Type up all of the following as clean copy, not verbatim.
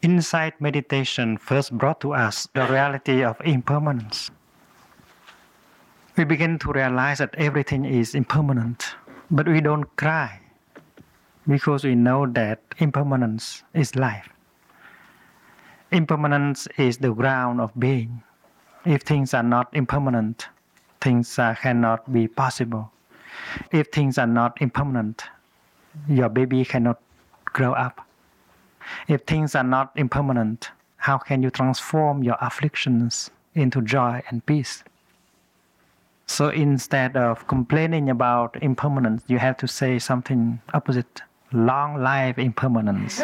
Insight meditation first brought to us the reality of impermanence. We begin to realize that everything is impermanent, but we don't cry because we know that impermanence is life. Impermanence is the ground of being. If things are not impermanent, things cannot be possible. If things are not impermanent, your baby cannot grow up. If things are not impermanent, how can you transform your afflictions into joy and peace? So instead of complaining about impermanence, you have to say something opposite. Long life impermanence.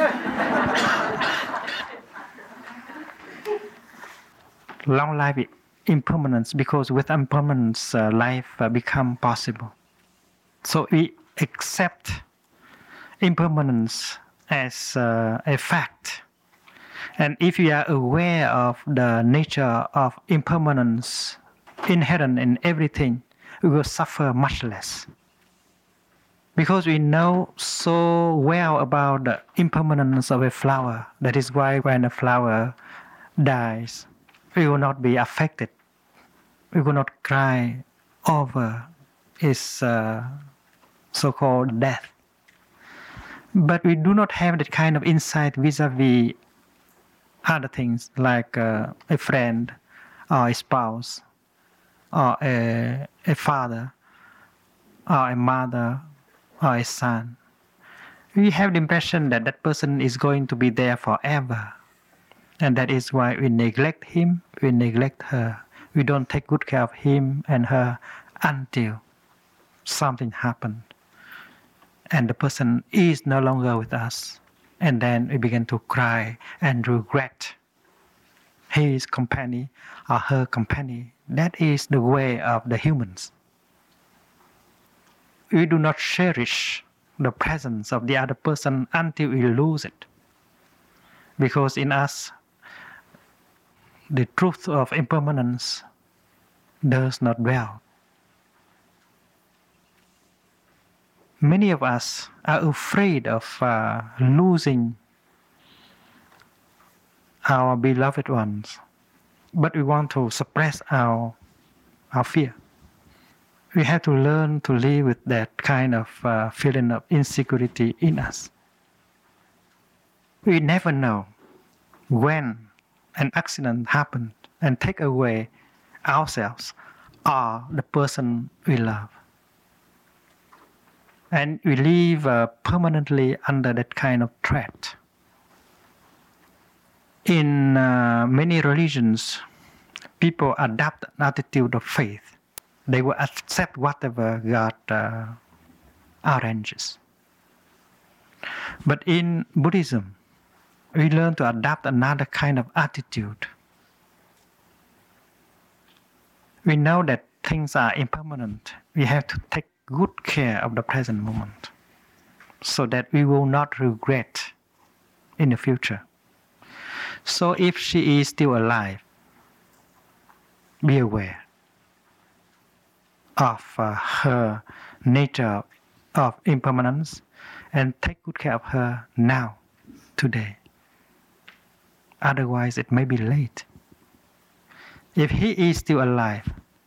Long life impermanence, because with impermanence, life become possible. So we accept impermanence as a fact. And if you are aware of the nature of impermanence inherent in everything, we will suffer much less. Because we know so well about the impermanence of a flower, that is why when a flower dies, we will not be affected. We will not cry over its so-called death. But we do not have that kind of insight vis-a-vis other things like a friend or a spouse or a father or a mother or a son. We have the impression that that person is going to be there forever. And that is why we neglect him, we neglect her. We don't take good care of him and her until something happened. And the person is no longer with us. And then we begin to cry and regret his company or her company. That is the way of the humans. We do not cherish the presence of the other person until we lose it. Because in us, the truth of impermanence does not dwell. Many of us are afraid of losing our beloved ones, but we want to suppress our fear. We have to learn to live with that kind of feeling of insecurity in us. We never know when an accident happened and take away ourselves or the person we love. And we live permanently under that kind of threat. In many religions, people adopt an attitude of faith. They will accept whatever God arranges. But in Buddhism, we learn to adopt another kind of attitude. We know that things are impermanent. We have to take good care of the present moment so that we will not regret in the future. So if she is still alive, be aware of her nature of impermanence and take good care of her now, today. Otherwise, it may be late. If he is still alive,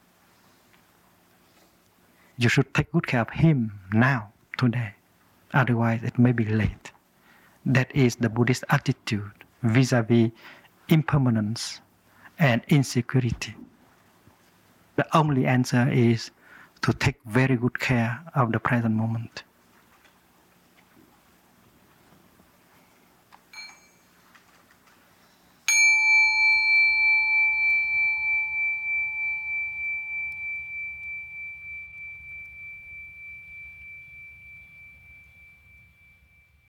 you should take good care of him now, today. Otherwise, it may be late. That is the Buddhist attitude vis-a-vis impermanence and insecurity. The only answer is to take very good care of the present moment.